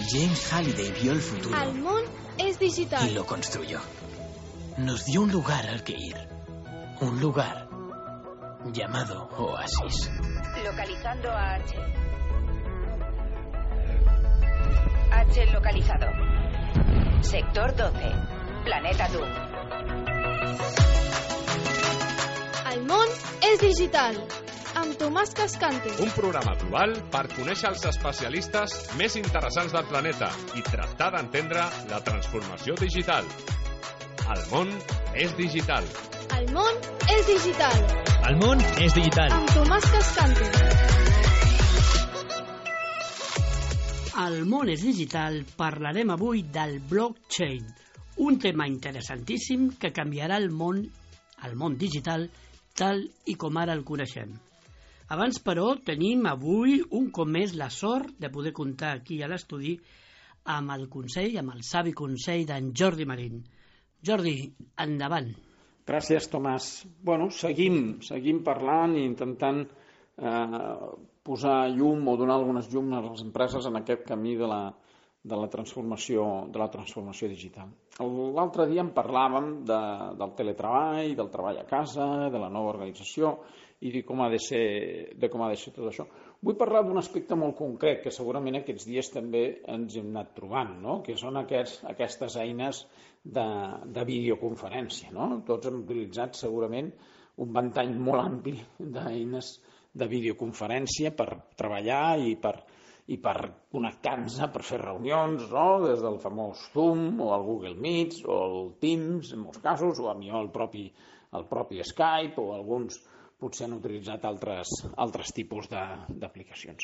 James Halliday vio el futuro. El món es digital. Y lo construyó. Nos dio un lugar al que ir. Un lugar llamado Oasis. Localizando a H. H localizado. Sector 12. Planeta Doom. El món és digital. Amb Tomàs Cascante. Un programa global per conèixer els especialistes més interessants del planeta i tractar d'entendre la transformació digital. El món és digital. El món és digital. El món és digital. Amb Tomàs Cascante. Al món és digital parlarem avui del blockchain, un tema interessantíssim que canviarà el món digital tal i com ara el coneixem. Abans, però, tenim avui un cop més la sort de poder comptar aquí a l'estudi amb el consell, amb el savi consell d'en Jordi Marín. Jordi, endavant. Gràcies, Tomàs. Bueno, seguim parlant i intentant posar llum o donar algunes llums a les empreses en aquest camí de la transformació digital. L'altre dia en parlàvem del teletreball, del treball a casa, de la nova organització i de com ha de ser tot això. Vull parlar d'un aspecte molt concret que segurament aquests dies també ens hem anat trobant, no? Que són aquestes eines de videoconferència. No? Tots hem utilitzat segurament un ventall molt ampli d'eines de videoconferència per treballar i per connectar-nos, per fer reunions, no? Des del famós Zoom o el Google Meet o el Teams en molts casos, o a mi el propi Skype, o alguns potser han utilitzat altres tipus d'aplicacions.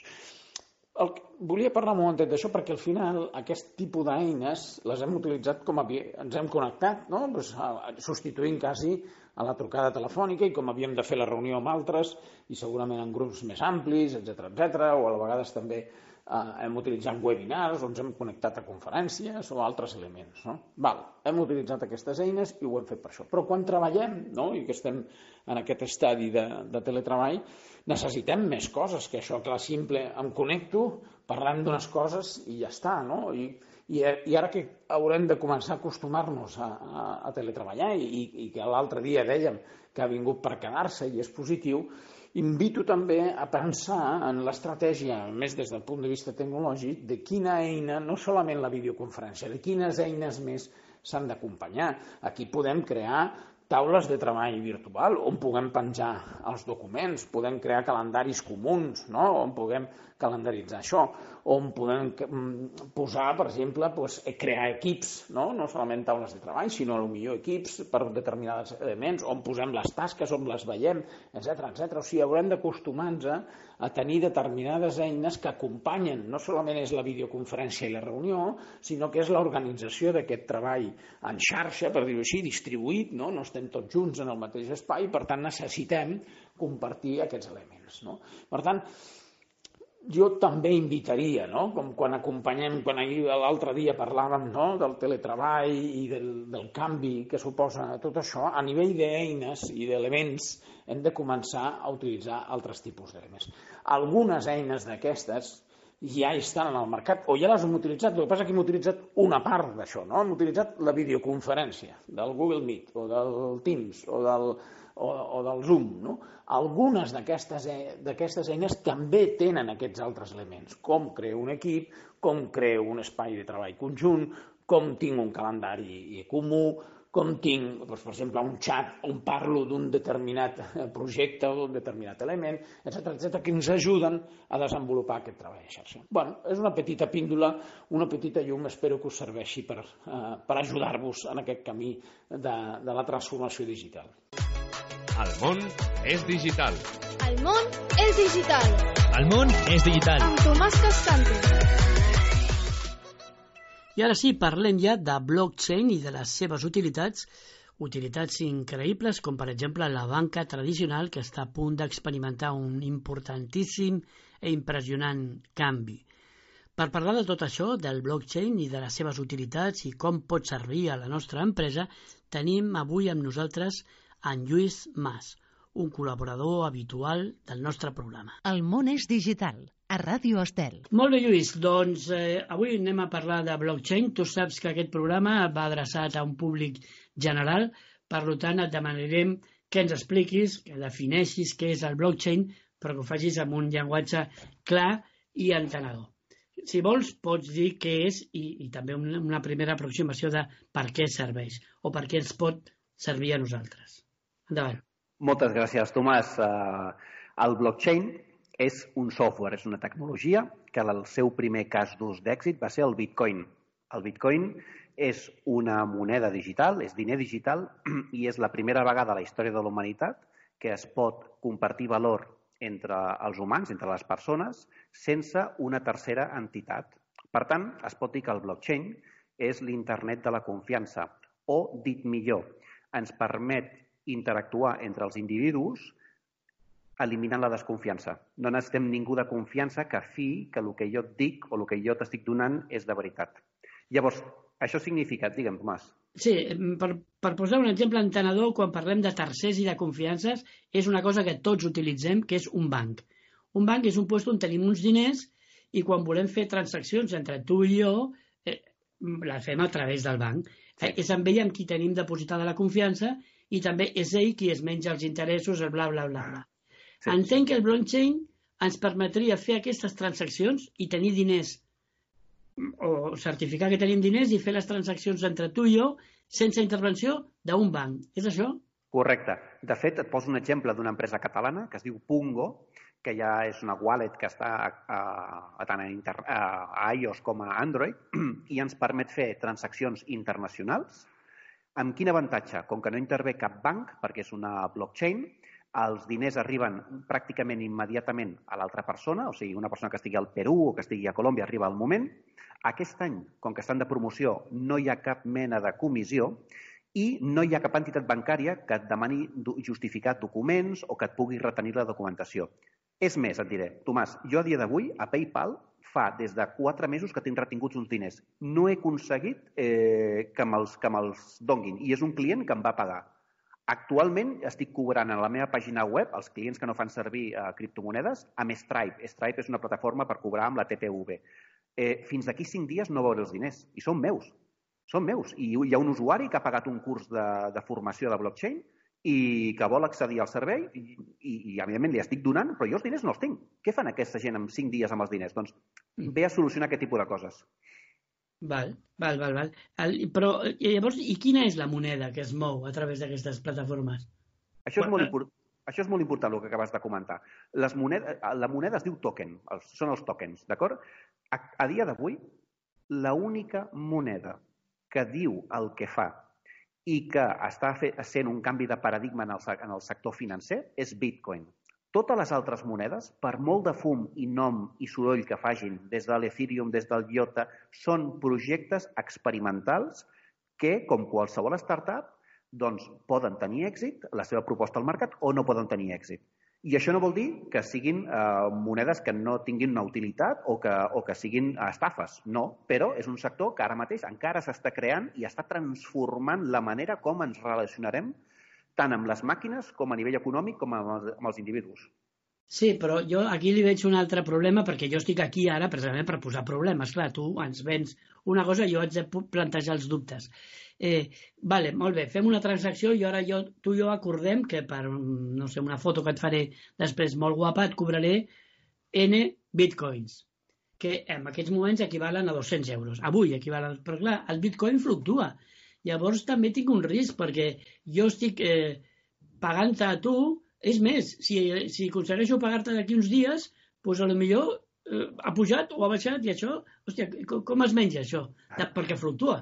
Volia parlar un momentet d'això perquè al final aquest tipus d'eines les hem utilitzat ens hem connectat, no? Substituint quasi a la trucada telefònica i com havíem de fer la reunió amb altres i segurament en grups més amplis, etc, o a vegades també hem utilitzat webinars on ens hem connectat a conferències o altres elements. No? Hem utilitzat aquestes eines i ho hem fet per això. Però quan treballem, no? I que estem en aquest estadi de teletreball, necessitem més coses que això, clar, simple, em connecto, parlem d'unes coses i ja està, no? I ara que haurem de començar a acostumar-nos a teletreballar i que l'altre dia dèiem que ha vingut per quedar-se i és positiu, invito també a pensar en l'estratègia, més des del punt de vista tecnològic, de quina eina, no solament la videoconferència, de quines eines més s'han d'acompanyar. Aquí podem crear taules de treball virtual on puguem penjar els documents, podem crear calendaris comuns, no? On puguem calendaritzar això, on podem posar, per exemple, crear equips, no solament taules de treball, sinó potser equips per determinats elements, on posem les tasques, on les veiem, etc. O sigui, haurem d'acostumar-nos a tenir determinades eines que acompanyen, no solament és la videoconferència i la reunió, sinó que és l'organització d'aquest treball en xarxa, per dir-ho així, distribuït, no estem tots junts en el mateix espai, i per tant necessitem compartir aquests elements. Per tant, jo també invitaria, com quan acompanyem, quan l'altre dia parlàvem del teletreball i del canvi que suposa tot això, a nivell d'eines i d'elements hem de començar a utilitzar altres tipus d'elements. Algunes eines d'aquestes ja estan en el mercat o ja les hem utilitzat, el que passa és que hem utilitzat una part d'això, hem utilitzat la videoconferència del Google Meet o del Teams o del Zoom. Algunes d'aquestes eines també tenen aquests altres elements, com creo un equip, com creo un espai de treball conjunt, com tinc un calendari comú, com tinc, per exemple, un xat on parlo d'un determinat projecte o d'un determinat element, etc., que ens ajuden a desenvolupar aquest treball de xarxa. És una petita píndola, una petita llum, espero que us serveixi per ajudar-vos en aquest camí de la transformació digital. El món és digital. El món és digital. El món és digital. Amb Tomàs Cascante. I ara sí, parlem ja de blockchain i de les seves utilitats increïbles, com per exemple la banca tradicional, que està a punt d'experimentar un importantíssim i impressionant canvi. Per parlar de tot això, del blockchain i de les seves utilitats i com pot servir a la nostra empresa, tenim avui amb nosaltres en Lluís Mas, un col·laborador habitual del nostre programa. El món és digital, a Ràdio Estel. Molt bé, Lluís, doncs avui anem a parlar de blockchain. Tu saps que aquest programa va adreçat a un públic general, per tant et demanarem que ens expliquis, que defineixis què és el blockchain, però que ho facis amb un llenguatge clar i entenedor. Si vols, pots dir què és i també una primera aproximació de per què serveix o per què ens pot servir a nosaltres. Endavant. Moltes gràcies, Tomàs. El blockchain és un software, és una tecnologia que el seu primer cas d'ús d'èxit va ser el Bitcoin. El Bitcoin és una moneda digital, és diner digital i és la primera vegada a la història de la humanitat que es pot compartir valor entre els humans, entre les persones, sense una tercera entitat. Per tant, es pot dir que el blockchain és l'internet de la confiança, o, dit millor, ens permet interactuar entre els individus eliminant la desconfiança. No necessitem ningú de confiança que fiï que el que jo et dic o el que jo t'estic donant és de veritat. Llavors, això significa, digue'm, Tomàs. Sí, per posar un exemple entenedor, quan parlem de tercers i de confiances, és una cosa que tots utilitzem, que és un banc. Un banc és un lloc on tenim uns diners i quan volem fer transaccions entre tu i jo, les fem a través del banc. Sí. És amb ell amb qui tenim depositada la confiança i també és ell qui es menja els interessos, el bla, bla, bla, bla. Sí. Entenc que el blockchain ens permetria fer aquestes transaccions i tenir diners o certificar que tenim diners i fer les transaccions entre tu i jo sense intervenció d'un banc. És això? Correcte. De fet, et poso un exemple d'una empresa catalana que es diu Pungo, que ja és una wallet que està tant a iOS com a Android i ens permet fer transaccions internacionals. Amb quin avantatge? Com que no intervé cap banc, perquè és una blockchain, els diners arriben pràcticament immediatament a l'altra persona, o sigui, una persona que estigui al Perú o que estigui a Colòmbia arriba al moment. Aquest any, com que estan de promoció, no hi ha cap mena de comissió i no hi ha cap entitat bancària que et demani justificar documents o que et pugui retenir la documentació. És més, et diré, Tomàs, jo a dia d'avui a PayPal fa des de 4 mesos que tinc retinguts uns diners. No he aconseguit que me'ls donguin i és un client que em va pagar. Actualment estic cobrant a la meva pàgina web, els clients que no fan servir criptomonedes, amb Stripe. Stripe és una plataforma per cobrar amb la TPV. Fins d'aquí 5 dies no veuré els diners i són meus. Són meus. I hi ha un usuari que ha pagat un curs de formació de blockchain i que vol accedir al servei i evidentment li estic donant, però jo els diners no els tinc. Què fan aquesta gent en 5 dies amb els diners? Doncs ve a solucionar aquest tipus de coses. Val. Però llavors, i quina és la moneda que es mou a través d'aquestes plataformes? Això és molt important el que acabes de comentar. La moneda es diu token, són els tokens, d'acord? A dia d'avui, l'única moneda que diu el que fa i que està sent un canvi de paradigma en el sector financer és Bitcoin. Totes les altres monedes, per molt de fum i nom i soroll que facin, des de l'Ethereum, des del IOTA, són projectes experimentals que, com qualsevol startup, doncs poden tenir èxit, la seva proposta al mercat, o no poden tenir èxit. I això no vol dir que siguin monedes que no tinguin una utilitat o que siguin estafes, no, però és un sector que ara mateix encara s'està creant i està transformant la manera com ens relacionarem tant amb les màquines com a nivell econòmic com amb els individus. Sí, però jo aquí li veig un altre problema perquè jo estic aquí ara precisament per posar problemes. Clar, tu ens vens una cosa i jo haig de plantejar els dubtes. Vale, molt bé, fem una transacció i ara tu i jo acordem que per, no sé, una foto que et faré després molt guapa et cobraré N bitcoins, que en aquests moments equivalen a 200 euros. Avui equivalen, però clar, el bitcoin fluctua. Llavors també tinc un risc perquè jo estic pagant-te a tu. És més, si aconsegueixo pagar-te d'aquí uns dies, doncs potser ha pujat o ha baixat i això, hòstia, com es menja això? Perquè fluctua.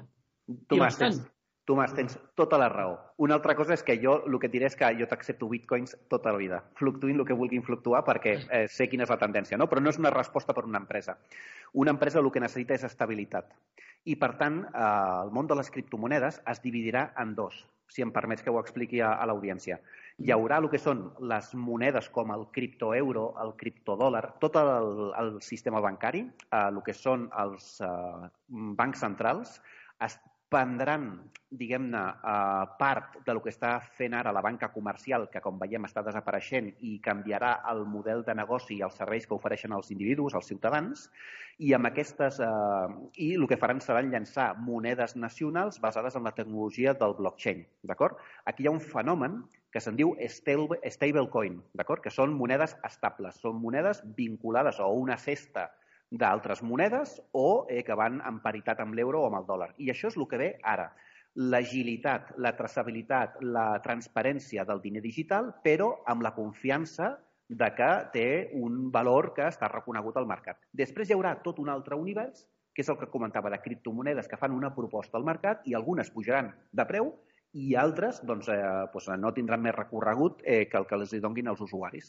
Tomàs, tens tota la raó. Una altra cosa és que jo el que et diré és que jo t'accepto bitcoins tota la vida. Fluctuïn el que vulguin fluctuar perquè sé quina és la tendència, no? Però no és una resposta per una empresa. Una empresa el que necessita és estabilitat. I, per tant, el món de les criptomonedes es dividirà en dos, si em permets que ho expliqui a l'audiència. Hi haurà el que són les monedes com el criptoeuro, el criptodòlar, tot el sistema bancari, el que són els bancs centrals, prendran, diguem-ne, part del que està fent ara la banca comercial, que com veiem està desapareixent i canviarà el model de negoci i els serveis que ofereixen als individus, als ciutadans, i amb aquestes i el que faran serà llançar monedes nacionals basades en la tecnologia del blockchain, d'acord? Aquí hi ha un fenomen que se'n diu stablecoin, d'acord? Que són monedes estables, són monedes vinculades a una cesta d'altres monedes o que van en paritat amb l'euro o amb el dòlar. I això és el que ve ara. L'agilitat, la traçabilitat, la transparència del diner digital, però amb la confiança de que té un valor que està reconegut al mercat. Després hi haurà tot un altre univers, que és el que comentava de criptomonedes que fan una proposta al mercat i algunes pujaran de preu i altres no tindran més recorregut que el que els donguin als usuaris.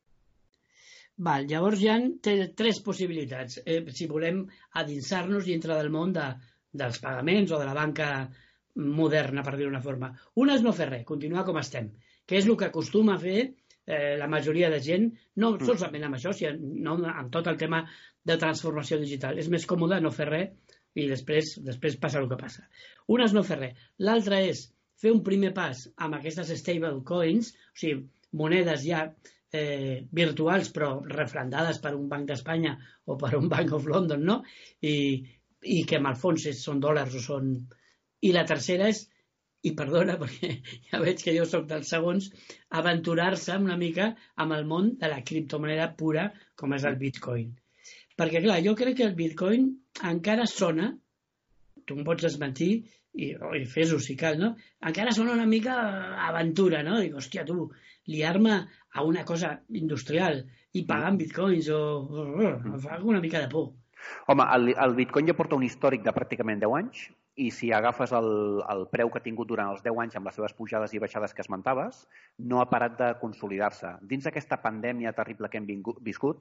Llavors hi ha tres possibilitats. Si volem adinsar-nos dintre del món dels pagaments o de la banca moderna, per dir-ho d'una forma. Una és no fer res, continuar com estem, que és el que acostuma a fer la majoria de gent, no solament amb això, sinó amb tot el tema de transformació digital. És més còmode no fer res i després passa el que passa. Una és no fer res. L'altra és fer un primer pas amb aquestes stable coins, o sigui, monedes ja virtuals però refrendades per un banc d'Espanya o per un Bank of London, no? I que en el fons són dòlars o són... I la tercera és, i perdona perquè ja veig que jo soc dels segons, aventurar-se una mica amb el món de la criptomoneda pura com és el Bitcoin. Perquè clar, jo crec que el Bitcoin encara sona, tu em pots desmentir i fes-ho si cal, no? Encara sona una mica aventura, no? Dic, hòstia, tu, liar-me a una cosa industrial i pagar en bitcoins em fa una mica de por. Home, el bitcoin ja porta un històric de pràcticament 10 anys i si agafes el preu que ha tingut durant els 10 anys amb les seves pujades i baixades que esmentaves, no ha parat de consolidar-se. Dins d'aquesta pandèmia terrible que hem viscut,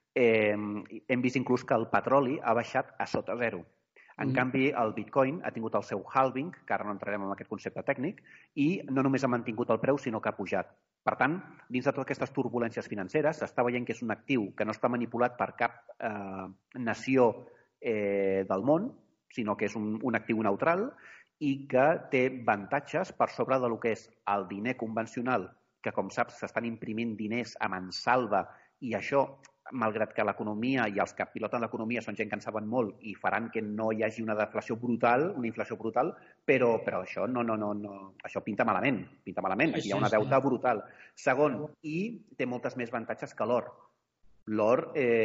hem vist inclús que el petroli ha baixat a sota zero. En canvi, el bitcoin ha tingut el seu halving, que ara no entrarem en aquest concepte tècnic, i no només ha mantingut el preu, sinó que ha pujat. Per tant, dins de totes aquestes turbulències financeres, s'està veient que és un actiu que no està manipulat per cap nació del món, sinó que és un actiu neutral i que té avantatges per sobre del que és el diner convencional, que com saps s'estan imprimint diners a mansalva i això, malgrat que l'economia i els que piloten l'economia són gent que en saben molt i faran que no hi hagi una deflació brutal, una inflació brutal, però això no, això pinta malament, hi ha una deuta brutal. Segon, i té moltes més avantatges que l'or. L'or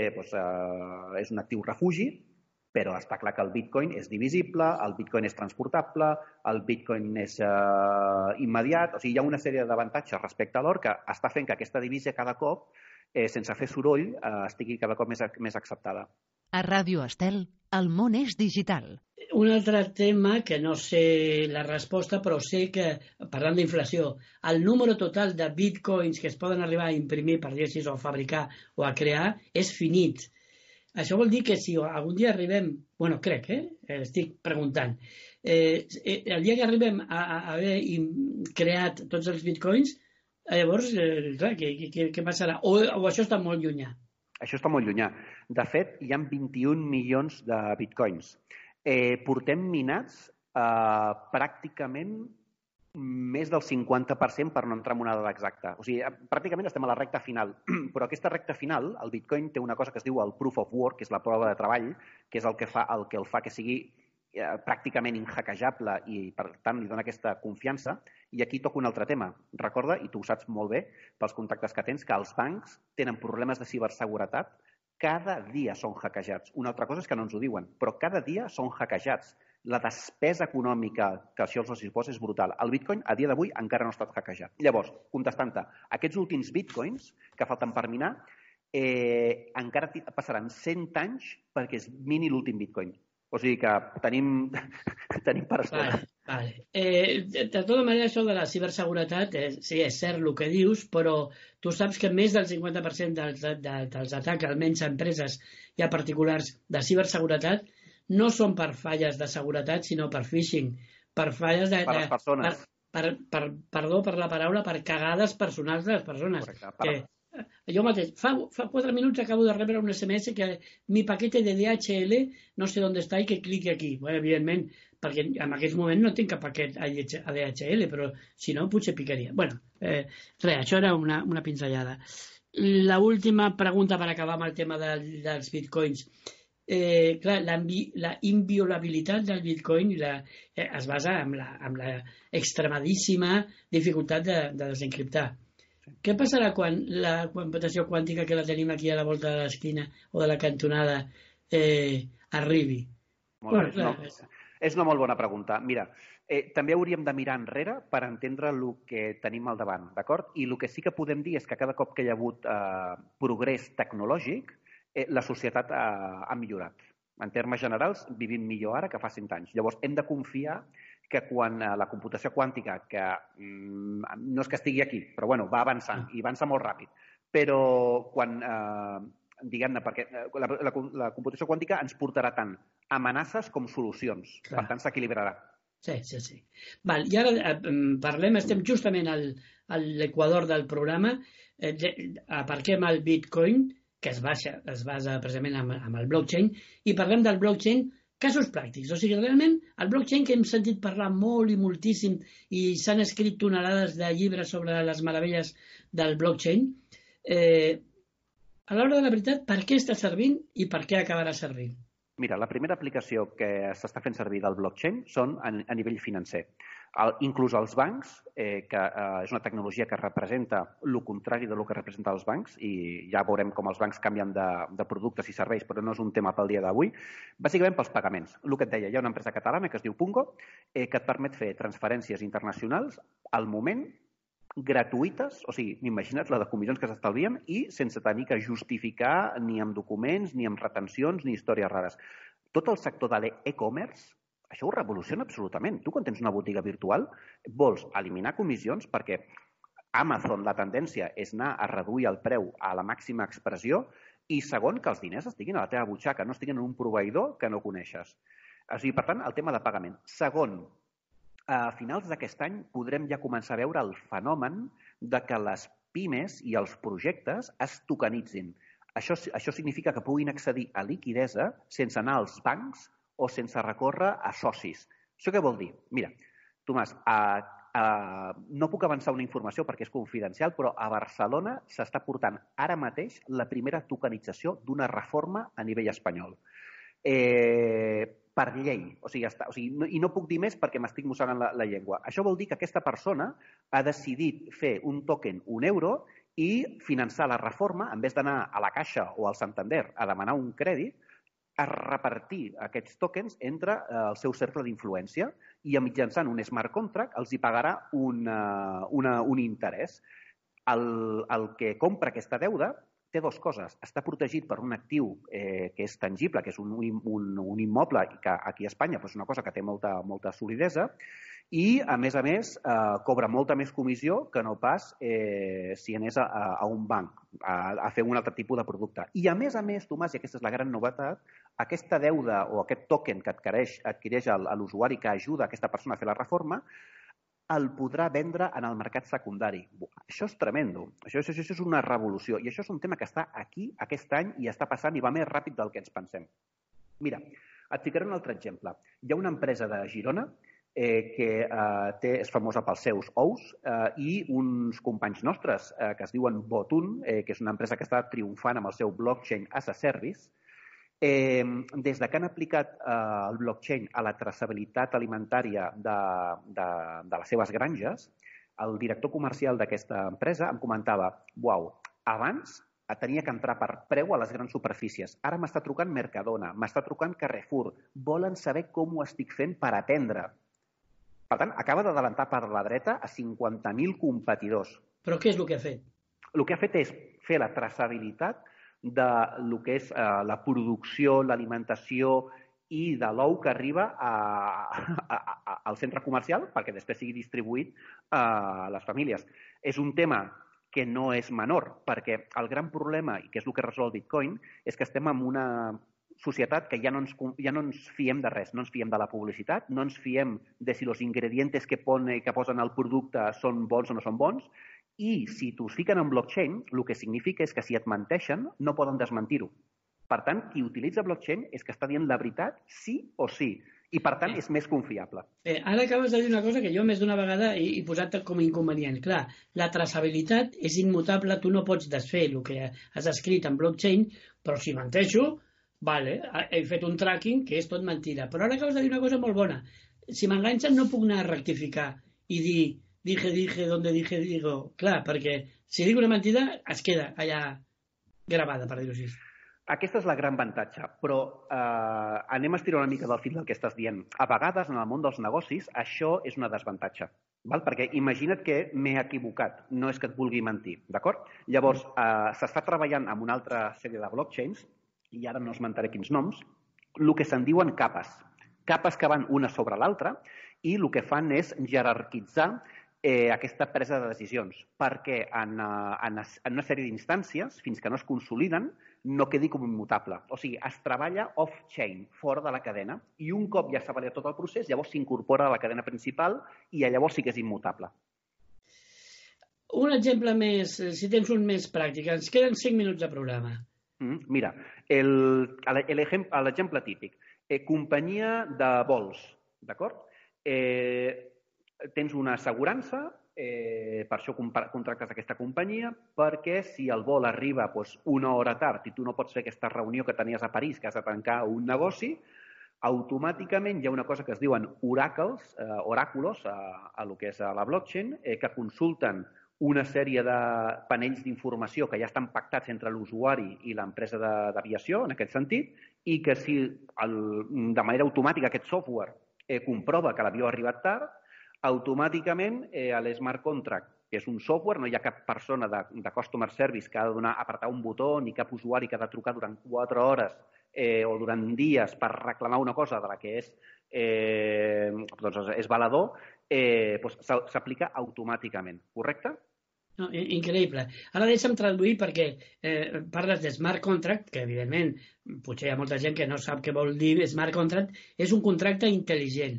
és un actiu refugi, però està clar que el bitcoin és divisible, el bitcoin és transportable, el bitcoin és immediat, o sigui, hi ha una sèrie d'avantatges respecte a l'or que està fent que aquesta divisa cada cop sense fer soroll, estigui cada cop més acceptada. A Ràdio Estel, el món és digital. Un altre tema que no sé la resposta, però sé que, parlant d'inflació, el número total de bitcoins que es poden arribar a imprimir, per dir així, o a fabricar o a crear, és finit. Això vol dir que si algun dia arribem, bueno, crec, estic preguntant, el dia que arribem a haver creat tots els bitcoins, llavors, clar, què passarà? O això està molt llunyà? Això està molt llunyà. De fet, hi ha 21 milions de bitcoins. Portem minats pràcticament més del 50% per no entrar en una dada exacta. O sigui, pràcticament estem a la recta final. Però aquesta recta final, el bitcoin té una cosa que es diu el proof of work, que és la prova de treball, que és el que el fa que sigui pràcticament inhackejable i, per tant, li dona aquesta confiança. I aquí toca un altre tema. Recorda, i tu ho saps molt bé, pels contactes que tens, que els bancs tenen problemes de ciberseguretat. Cada dia són hackejats. Una altra cosa és que no ens ho diuen, però cada dia són hackejats. La despesa econòmica que això els suposa és brutal. El bitcoin, a dia d'avui, encara no ha estat hackejat. Llavors, contestant-te, aquests últims bitcoins que falten per minar, encara passaran 100 anys perquè es mini l'últim bitcoin. O sigui que tenim per estona. De tota manera, això de la ciberseguretat, sí, és cert el que dius, però tu saps que més del 50% dels atacs, almenys a empreses i a particulars de ciberseguretat, no són per falles de seguretat, sinó per phishing, per falles de... Per les persones. Perdó per la paraula, per cagades personals de les persones. Correcte. Jo mateix, fa 4 minuts acabo de rebre un SMS que mi paquete de DHL no sé on està i que cliqui aquí. Bueno, evidentment, perquè en aquest moment no tinc cap paquet ADHL, però si no potser picaria. Bueno, això era una pinzellada. La última pregunta per acabar amb el tema dels bitcoins. Clar, la inviolabilitat del bitcoin es basa en la extremadíssima dificultat de desencriptar. Què passarà quan la computació quàntica que la tenim aquí a la volta de l'esquina o de la cantonada arribi? És una molt bona pregunta. Mira, també hauríem de mirar enrere per entendre el que tenim al davant, d'acord? I el que sí que podem dir és que cada cop que hi ha hagut progrés tecnològic, la societat ha millorat. En termes generals, vivim millor ara que fa 100 anys. Llavors, hem de confiar que quan la computació quàntica, que no és que estigui aquí, però bueno, va avançant, i avança molt ràpid, però quan, diguem-ne, perquè la computació quàntica ens portarà tant amenaces com solucions. Per tant, s'equilibrarà. Sí. Val, i ara parlem, estem justament a l'equador del programa, aparquem el Bitcoin, que es basa precisament amb el blockchain, i parlem del blockchain casos pràctics. O sigui, realment, el blockchain, que hem sentit parlar molt i moltíssim i s'han escrit tonelades de llibres sobre les meravelles del blockchain, a l'hora de la veritat, per què està servint i per què acabarà servint? Mira, la primera aplicació que s'està fent servir del blockchain són a nivell financer. Inclús els bancs, que és una tecnologia que representa el contrari del que representa els bancs, i ja veurem com els bancs canvien de productes i serveis, però no és un tema pel dia d'avui, bàsicament pels pagaments. El que et deia, hi ha una empresa catalana que es diu Pungo, que et permet fer transferències internacionals al moment, gratuïtes, o sigui, imagina't la de comissions que s'estalvien, i sense tenir que justificar ni amb documents, ni amb retencions, ni històries rares. Tot el sector de l'e-commerce, això ho revoluciona absolutament. Tu, quan tens una botiga virtual, vols eliminar comissions perquè Amazon, la tendència és anar a reduir el preu a la màxima expressió, i segon, que els diners estiguin a la teva butxaca, no estiguin en un proveïdor que no coneixes. O sigui, per tant, el tema de pagament. Segon, a finals d'aquest any podrem ja començar a veure el fenomen de que les pimes i els projectes es tokenitzin. Això significa que puguin accedir a liquidesa sense anar als bancs o sense recórrer a socis. Això què vol dir? Mira, Tomàs, no puc avançar una informació perquè és confidencial, però a Barcelona s'està portant ara mateix la primera tokenització d'una reforma a nivell espanyol. Per llei. I no puc dir més perquè m'estic mossegant la llengua. Això vol dir que aquesta persona ha decidit fer un token, €1, i finançar la reforma, en vez d'anar a la Caixa o al Santander a demanar un crèdit, a repartir aquests tokens entre el seu cercle d'influència i mitjançant un smart contract els hi pagarà un interès. El que compra aquesta deuda té dues coses. Està protegit per un actiu que és tangible, que és un immoble, i que aquí a Espanya és una cosa que té molta solidesa, i, a més, cobra molta més comissió que no pas si anés a un banc a fer un altre tipus de producte. I, a més, Tomàs, i aquesta és la gran novetat, aquesta deuda o aquest token que adquireix l'usuari que ajuda aquesta persona a fer la reforma, el podrà vendre en el mercat secundari. Això és tremendo. Això és una revolució. I això és un tema que està aquí aquest any i està passant i va més ràpid del que ens pensem. Mira, et ficaré un altre exemple. Hi ha una empresa de Girona que és famosa pels seus ous, i uns companys nostres que es diuen Botun, que és una empresa que està triomfant amb el seu blockchain as a service. Des que han aplicat el blockchain a la traçabilitat alimentària de les seves granges, el director comercial d'aquesta empresa em comentava: "Uau, abans tenia que entrar per preu a les grans superfícies. Ara m'està trucant Mercadona, m'està trucant Carrefour. Volen saber com ho estic fent per atendre." Per tant, acaba d'adelantar per la dreta a 50.000 competidors. Però què és el que ha fet? El que ha fet és fer la traçabilitat del que és la producció, l'alimentació i de l'ou que arriba al centre comercial perquè després sigui distribuït a les famílies. És un tema que no és menor, perquè el gran problema, i que és el que resol Bitcoin, és que estem en una societat que ja no ens fiem de res, no ens fiem de la publicitat, no ens fiem de si els ingredients que posen al producte són bons o no són bons, i si t'ho fiquen en blockchain, el que significa és que si et menteixen, no poden desmentir-ho. Per tant, qui utilitza blockchain és que està dient la veritat sí o sí. I, per tant, és més confiable. Ara acabes de dir una cosa que jo més d'una vegada he posat com a inconvenient. Clar, la traçabilitat és immutable, tu no pots desfer el que has escrit en blockchain, però si menteixo, vale, he fet un tracking que és tot mentida. Però ara acabes de dir una cosa molt bona. Si m'enganxen no puc anar a rectificar i dir dije, donde dije, digo. Clar, perquè si dic una mentida es queda allà gravada, per dir-ho així. Aquesta és la gran avantatge, però anem a estirar una mica del fil del que estàs dient. A vegades, en el món dels negocis, això és una desavantatge. Val? Perquè imagina't que m'he equivocat, no és que et vulgui mentir, d'acord? Llavors, s'està treballant amb una altra sèrie de blockchains, i ara no esmentaré quins noms, el que se'n diuen capes. Capes que van una sobre l'altra, i el que fan és jerarquitzar aquesta presa de decisions, perquè en una sèrie d'instàncies, fins que no es consoliden, no quedi com immutable. O sigui, es treballa off-chain, fora de la cadena, i un cop ja s'ha validat tot el procés, llavors s'incorpora a la cadena principal i llavors sí que és immutable. Un exemple més, si tens un més pràctic, ens queden 5 minuts de programa. Mira, l'exemple típic. Companyia de vols, d'acord? Tens una assegurança, per això contractes aquesta companyia, perquè si el vol arriba una hora tard i tu no pots fer aquesta reunió que tenies a París, que has de tancar un negoci, automàticament hi ha una cosa que es diuen oràculos, a lo que és la blockchain, que consulten una sèrie de panells d'informació que ja estan pactats entre l'usuari i l'empresa d'aviació, en aquest sentit, i que si de manera automàtica aquest software comprova que l'avió ha arribat tard, automàticament l'Smart Contract, que és un software, no hi ha cap persona de Customer Service que ha de apretar un botó, ni cap usuari que ha de trucar durant 4 hores o durant dies per reclamar una cosa de la que és valedor, s'aplica automàticament, correcte? No, increïble. Ara deixa'm traduir perquè parles de smart contract, que evidentment potser hi ha molta gent que no sap què vol dir smart contract, és un contracte intel·ligent.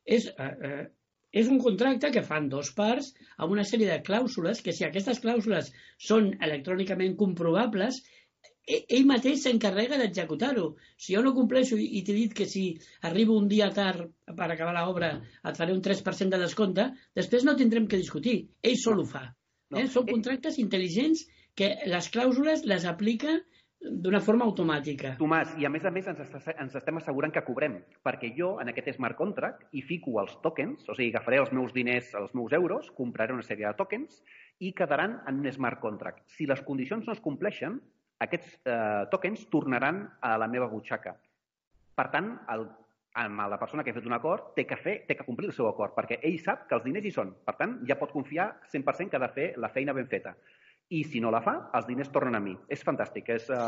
És un contracte que fan dos parts amb una sèrie de clàusules que si aquestes clàusules són electrònicament comprovables, ell mateix s'encarrega d'executar-ho. Si jo no compleixo i t'he dit que si arribo un dia tard per acabar l'obra et faré un 3% de descompte, després no tindrem que discutir. Ell sol ho fa. Són contractes intel·ligents que les clàusules les aplica d'una forma automàtica. Tomàs, i a més ens estem assegurant que cobrem, perquè jo en aquest smart contract hi fico els tokens, o sigui, agafaré els meus diners, els meus euros, compraré una sèrie de tokens i quedaran en un smart contract. Si les condicions no es compleixen, aquests tokens tornaran a la meva butxaca. Per tant, la persona que ha fet un acord té que complir el seu acord, perquè ell sap que els diners hi són. Per tant, ja pot confiar 100% que ha de fer la feina ben feta. I si no la fa, els diners tornen a mi. És fantàstic.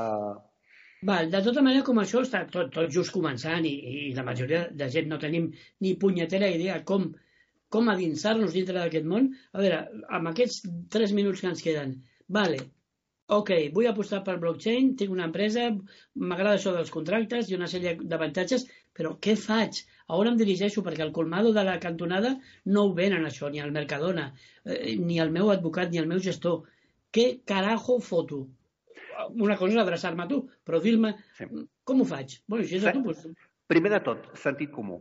De tota manera, com això està tot just començant i la majoria de gent no tenim ni punyetera idea com adinsar-nos dintre d'aquest món, a veure, amb aquests 3 minuts que ens queden, vull apostar per blockchain, tinc una empresa, m'agrada això dels contractes i una sèrie d'avantatges, però què faig? A on em dirigeixo? Perquè el colmado de la cantonada no ho venen això, ni al Mercadona, ni el meu advocat, ni el meu gestor. Què carajo foto? Una cosa és adreçar-me a tu, però dir-me com ho faig? Si és a tu, Primer de tot, sentit comú.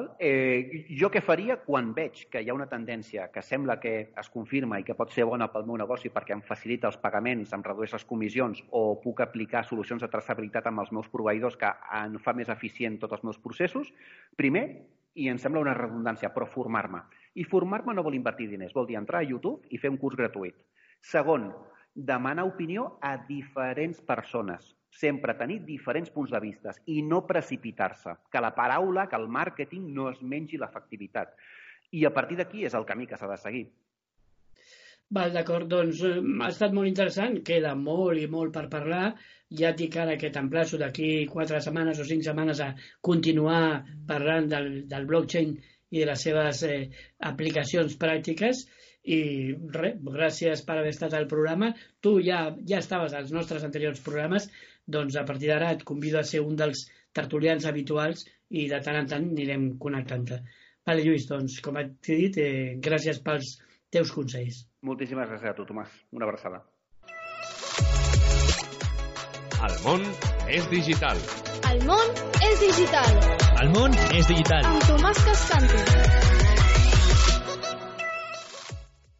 Jo què faria quan veig que hi ha una tendència que sembla que es confirma i que pot ser bona pel meu negoci perquè em facilita els pagaments, em redueix les comissions o puc aplicar solucions de traçabilitat amb els meus proveïdors que em fa més eficient tots els meus processos? Primer, i em sembla una redundància, però formar-me. I formar-me no vol invertir diners, vol dir entrar a YouTube i fer un curs gratuït. Segon, demanar opinió a diferents persones. Sempre tenir diferents punts de vista i no precipitar-se. Que la paraula, que el màrqueting no es mengi l'efectivitat. I a partir d'aquí és el camí que s'ha de seguir. D'acord, doncs ha estat molt interessant. Queda molt i molt per parlar. Ja et dic ara que t'emplaço d'aquí 4 setmanes o 5 setmanes a continuar parlant del blockchain i de les seves aplicacions pràctiques. I res, gràcies per haver estat al programa. Tu ja estaves als nostres anteriors programes, doncs a partir d'ara et convido a ser un dels tertulians habituals i de tant en tant anirem connectant-te. Vale, Lluís, doncs, com et he dit, gràcies pels teus consells. Moltíssimes gràcies a tu, Tomàs. Una abraçada. El món és digital. El món és digital. El món és digital. Amb Tomàs Cascante.